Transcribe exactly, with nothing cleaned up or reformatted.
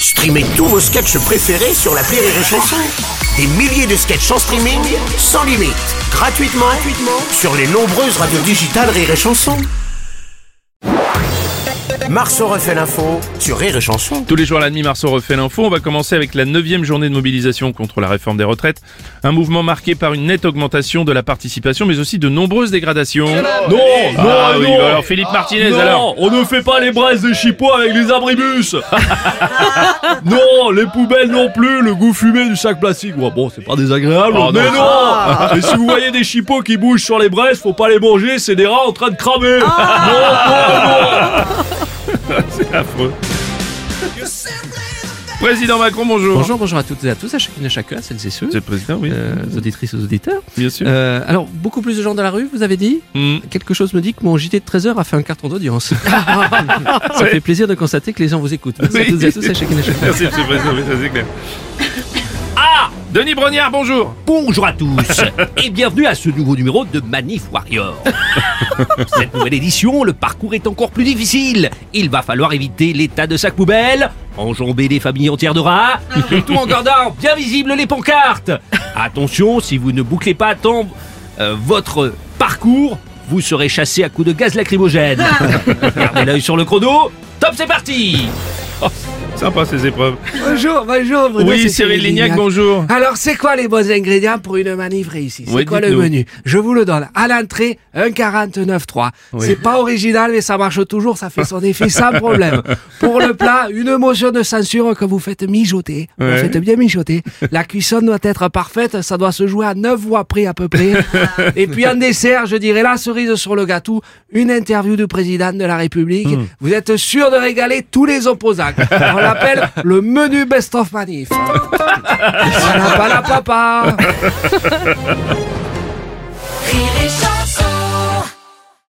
Streamez tous vos sketchs préférés sur l'appli Rire et Chanson. Des milliers de sketchs en streaming, sans limite, gratuitement, gratuitement sur les nombreuses radios digitales Rire et Chanson. Marceau refait l'info sur Rire et Chanson. Tous les jours à la demi, Marceau refait l'info. On va commencer avec la neuvième journée de mobilisation contre la réforme des retraites. Un mouvement marqué par une nette augmentation de la participation, mais aussi de nombreuses dégradations. Non, Ah non, oui, non. alors Philippe Martinez, non, alors on ne fait pas les braises des chipots avec les abribus. Non, les poubelles non plus, le goût fumé du sac plastique. Ouais, bon, c'est pas désagréable, Oh, mais non, non. Et si vous voyez des chipots qui bougent sur les braises, faut pas les manger, c'est des rats en train de cramer. Non, non, non. C'est affreux. Président Macron, bonjour. Bonjour, bonjour à toutes et à tous, à chacune et à chacun, celles et ceux, Monsieur le Président, oui. euh, aux auditrices et aux auditeurs. Bien sûr. Euh, alors, beaucoup plus de gens dans la rue, vous avez dit Mm. Quelque chose me dit que mon J T de treize heures a fait un carton d'audience. Ça fait plaisir de constater que les gens vous écoutent. Merci à Oui. toutes et à tous, à chacune et à chacun. Merci, Monsieur le Président, oui, ça c'est clair. Ah Denis Brognard, bonjour. Bonjour à tous et bienvenue à ce nouveau numéro de Manif Warrior. Cette nouvelle édition, le parcours est encore plus difficile. Il va falloir éviter l'état de sac poubelle, enjamber des familles entières de rats, le tout en gardant bien visibles les pancartes. Attention, si vous ne bouclez pas à temps euh, votre parcours, vous serez chassé à coups de gaz lacrymogène. Gardez l'œil sur le chrono. Top, c'est parti. Sympa ces épreuves. Bonjour, bonjour Bruno, Oui, c'est Cyril Lignac, bonjour. Alors, c'est quoi les bons ingrédients pour une manif réussie? C'est Oui, quoi le dites-nous. menu? Je vous le donne. À l'entrée, un quarante-neuf trois. Oui. C'est pas original, mais ça marche toujours, ça fait son effet sans problème. Pour le plat, une motion de censure que vous faites mijoter. Vous Ouais. faites bien mijoter. La cuisson doit être parfaite, ça doit se jouer à neuf voix près à peu près. Et puis en dessert, je dirais la cerise sur le gâteau, une interview du président de la République. Hmm. Vous êtes sûr de régaler tous les opposants. On l'appelle le menu best of manif. Ça n'a pas la papa.